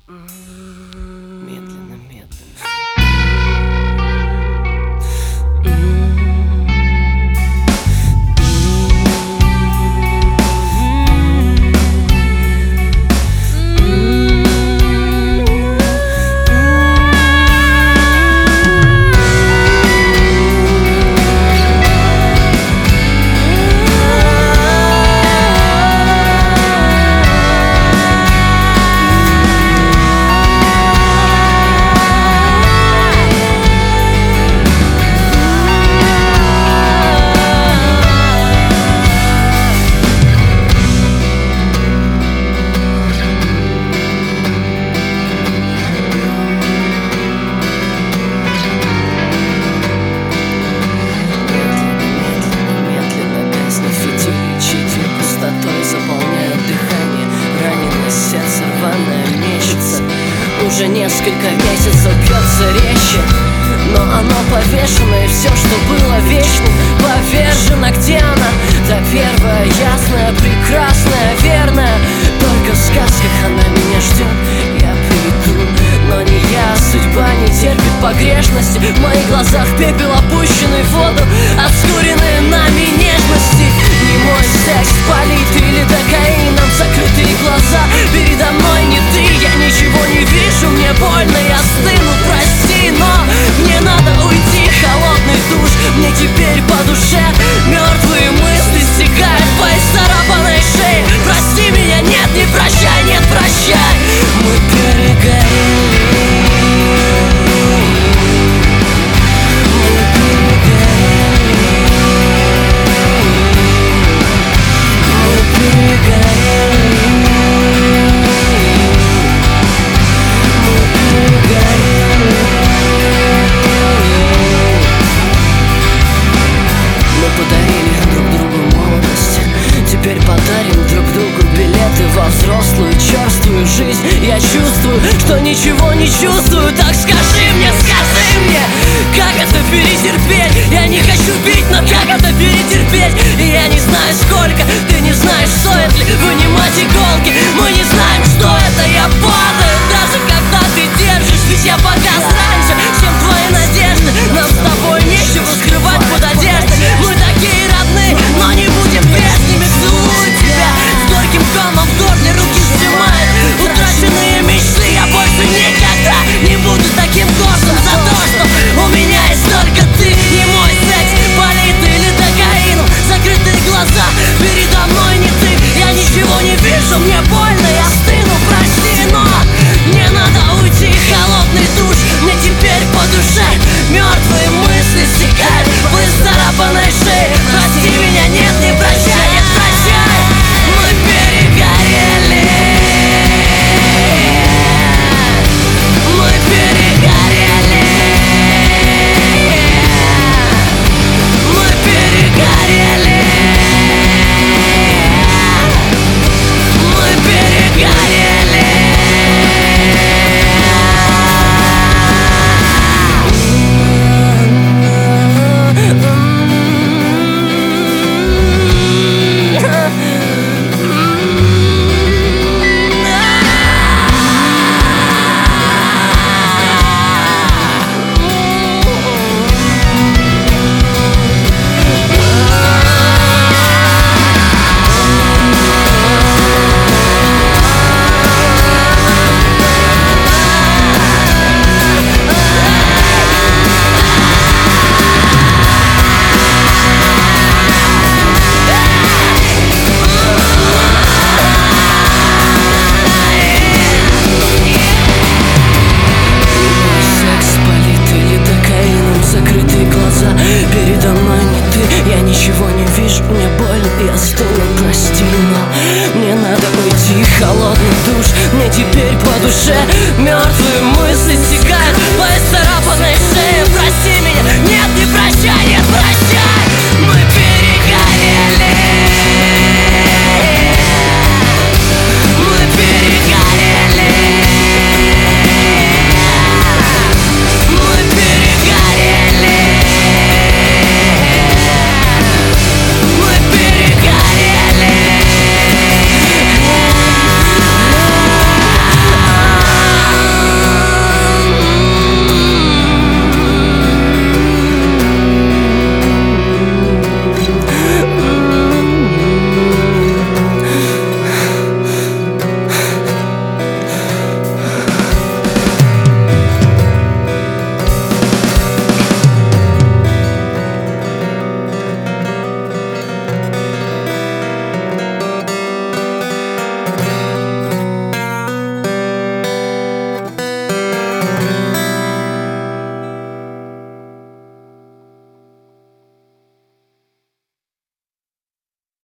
Медленно, медленно. Уже несколько месяцев бьется резче, но оно повешено, и все, что было вечным, повержено. Где она? Та первая, ясная, прекрасная, верная. Только в сказках она меня ждет, я приду, но не я. Судьба не терпит погрешности. В моих глазах пепел, опущенный в воду, обскуренные нами нежности. Не мой секс, палит или докаином закрытые глаза. Передо мной не ты, я ничего не вижу, мне больно, я стыну, прости, но мне надо уйти. Холодный душ, мне теперь по душе. Мертвые мысли стекают по исцарапанной шее. Прости меня, нет, не прощай, нет, прощай. Мы перегорели. Взрослую, черствую жизнь. Я чувствую, что ничего не чувствую. Так скажи мне, как это перетерпеть? Я не хочу пить, но как это перетерпеть? И я не знаю сколько, ты не знаешь, стоит ли вынимать иголки. Мы не знаем, что это, я падаю, даже когда ты держишь. Ведь я погас раньше, чем твои надежды. Нам с тобой нечего скрывать под одеждой. Мы такие родные, но не будем прежними. Целую тебя с горьким комом в горле, руки сжимают утраченные мечты. Я больше никогда не буду таким гордым за то, что у меня есть только ты. Не мой секс, палит или докаином закрытые глаза. Передо мной не ты, я ничего не вижу, мне больно, я стыну, прости, но мне надо уйти. Холодный душ, мне теперь по душе. Мертвые мысли стекают по исцарапанной шее. Прости меня, нет, не прощай, нет, прощай. Мы перегорели. Мы перегорели. Мы перегорели. Мы перегорели. Передо мной не ты, я ничего не вижу, мне больно, я стыну, прости, но мне надо уйти. Холодный душ, мне теперь по душе. Мертвые мысли стекают по исцарапанной шее. Прости меня, нет, не прощай, нет, прощай.